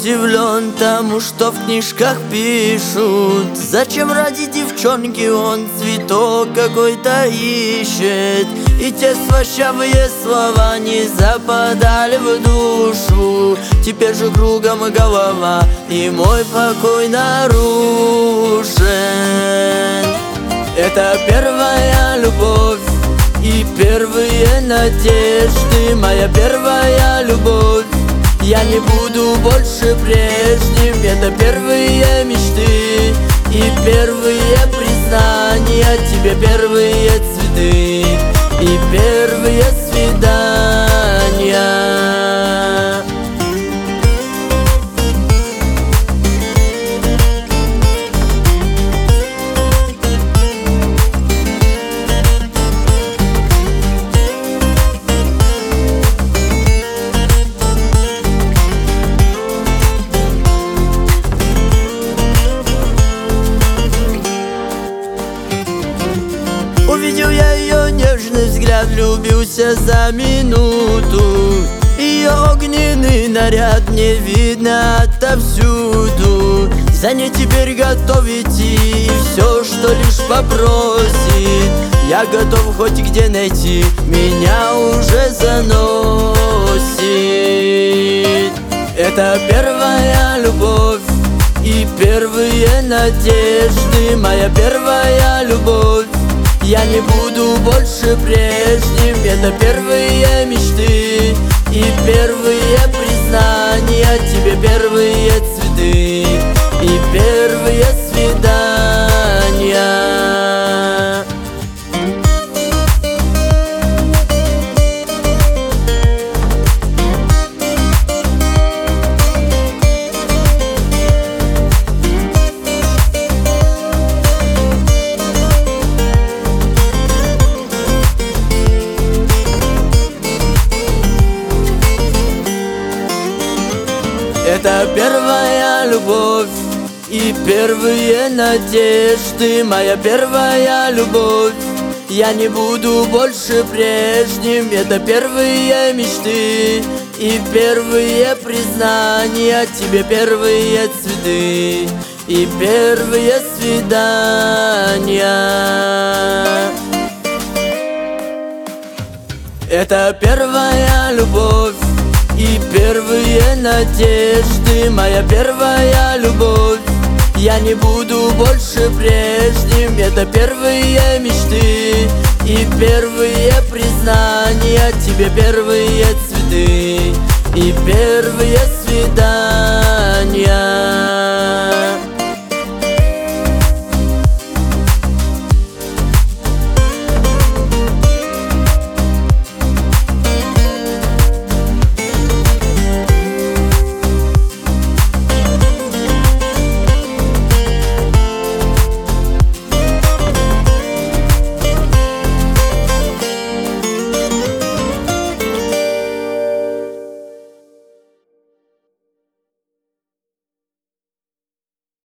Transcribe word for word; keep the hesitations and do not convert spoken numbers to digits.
удивлен тому, что в книжках пишут. Зачем ради девчонки он цветок какой-то ищет? И те слащавые слова не западали в душу. Теперь же кругом голова, и мой покой нарушен. Это первая любовь и первые надежды, моя первая любовь. Я не буду больше прежним. Это первые мечты и первые признания, тебе первые цветы и первые свидания. Увидел я ее нежный взгляд, влюбился за минуту. Ее огненный наряд мне видно отовсюду. За ней теперь готов идти, и все, что лишь попросит. Я готов хоть где найти, меня уже заносит. Это первая любовь и первые надежды, моя первая любовь. Я не буду больше прежним. Это первые мечты и первые признания, тебе первые цветы и первые свидания. Это первая любовь и первые надежды, моя первая любовь. Я не буду больше прежним. Это первые мечты и первые признания, тебе первые цветы и первые свидания. Это первая любовь и первые надежды, моя первая любовь. Я не буду больше прежним. Это первые мечты и первые признания, тебе первые цветы и первые свидания.